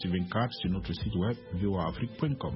24 sur notre site web voaafrique.com.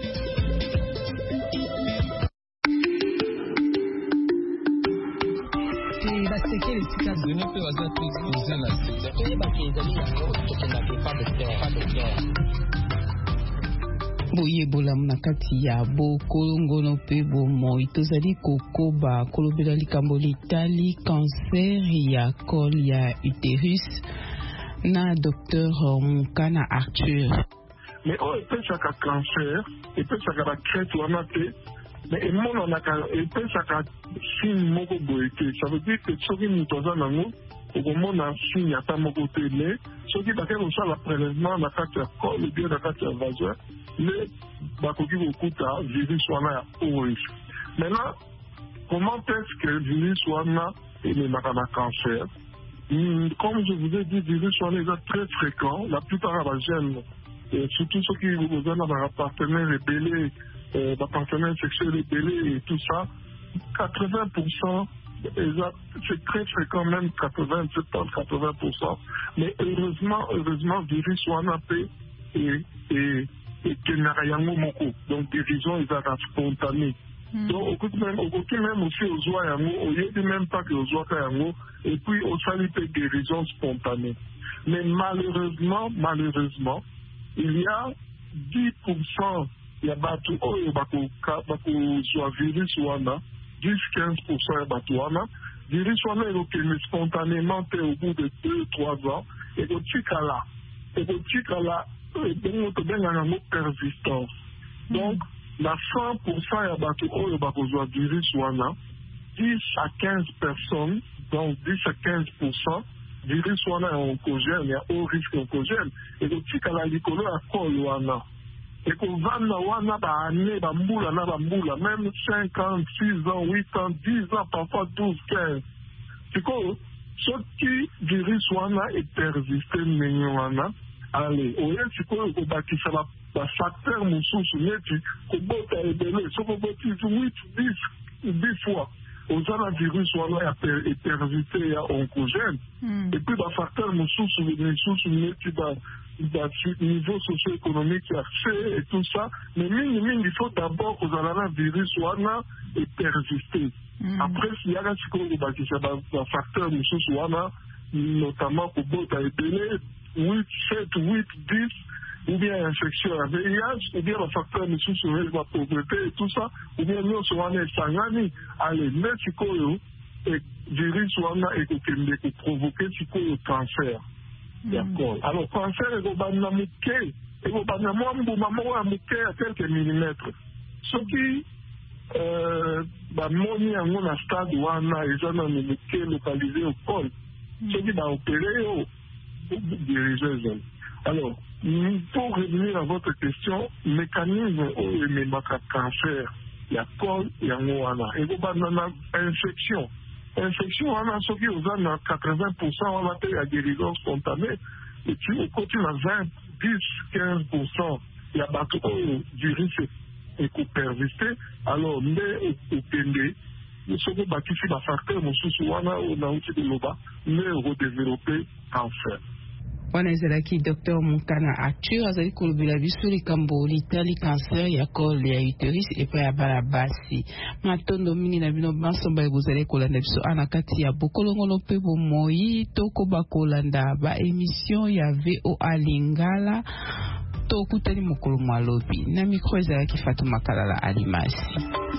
boyebola na kati ya bokolongono pe bomoi tozali kokoba kolobela likambo litali cancer ya col ya utérus na Dr Mukana Arthur. Mais epesaka cancer epesaka bacrete wana te mais emonanaka epesaka signe moko boye te. Ça veut dire que soki moto aza nango okomona signe ata moko te, mais soki bake kosala prélèvement na kati ya col bien na kati ya vagin le bakoki kokuta virus wana ya ORIS. Maintenant, comment est-ce que virus wana ememaka na cancer? Comme je vous ai dit, virus wana est très fréquent. La plupart des jeunes, surtout ceux qui ont un partenaire rebellé, des partenaires sexuels rebellés et tout ça, 80%, c'est très fréquent, même 80%. Mais heureusement, virus wana peut et donc guérison est spontanée. Donc au côté même aussi aux oies au lieu de même pas que aux oies et puis au salut de guérison spontanée. Mais malheureusement, il y a 10% il y a batu soit virus wana 10-15% ya batu wana virus wana est spontanément au bout de 2-3 ans et au tikala persistance. Donc, la 100% ya bato oyo bakozwa virus wana, 10 à 15 personnes, donc 10 à 15%, virus wana ya oncogène, il y a haut risque oncogène, et donc tikala likolo ya col wana. Et qu'on vanda wana ba année, ba mbula na ba mbula, même 5 ans, 6 ans, 8 ans, 10 ans, parfois 12, 15. C'est quoi? Ce qui virus wana est persisté wana. Allez, au lieu de bâtir la facteur moussousou neti kobota ebele so koboti 8-10 fois aux virus wana est persisté ya oncogène et puis la facteur moussousou neti niveau socio-économique et tout ça, mais il faut d'abord que le virus wana est persisté. Après, s'il y a un facteur moussousou wana, notamment kobota ebele 8, 7, 8, 10, ou bien infection à VIH, ou bien le facteur de la pauvreté et tout ça, ou bien nous sommes sangani, allez, mais si et virus et provoquer le cancer. D'accord. Alors, cancer est au banamouké, et au banamouambo, maman a mouké à quelques millimètres. Ce qui, moni en mon stade wana, et j'en ai mouké localisé au col. Ce qui va opérer diriger. Alors, pour revenir à votre question, mécanisme où il y a cancer, il y a col, il y a moana. Et vous avez une infection. Infection, on a ce qui est 80%, on a fait la guérison spontanée. Et puis, au côté, on a 20, 10, 15%. Il y a un virus et qui persiste. Alors, mais au PND, nous sommes bâtis sur la facteur, nous sommes mais redévelopper cancer. Wana ezalaki Dr Mukana Arthur azali kolobela biso likambo litali cancer ya col ya utérus epa ya bala basi matondo mingi na bino bansomba ebozali kolanda biso ana kati ya bokolongono pe bomoi tokoba kolanda ba émission ya VOA Lingala tokutani mokolo malobi na micro ezalaki Fatuma Kalala Alimasi.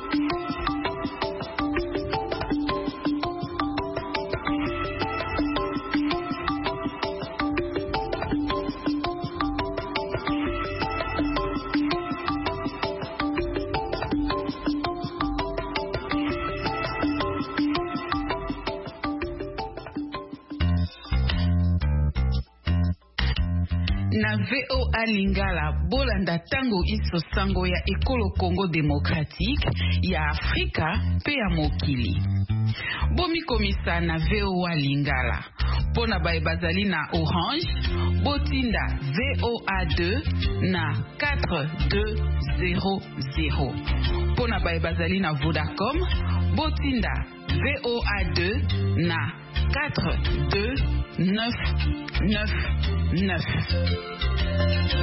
Na VOA Lingala bolanda tango iso sango ya ekolo Congo démocratique ya Afrika pe ya mokili. Bomi komisa na VOA Lingala. Pona baye bazali na Orange, botinda VOA2 na 4200. Pona baye bazali na Vodacom, botinda VOA2 na 42999.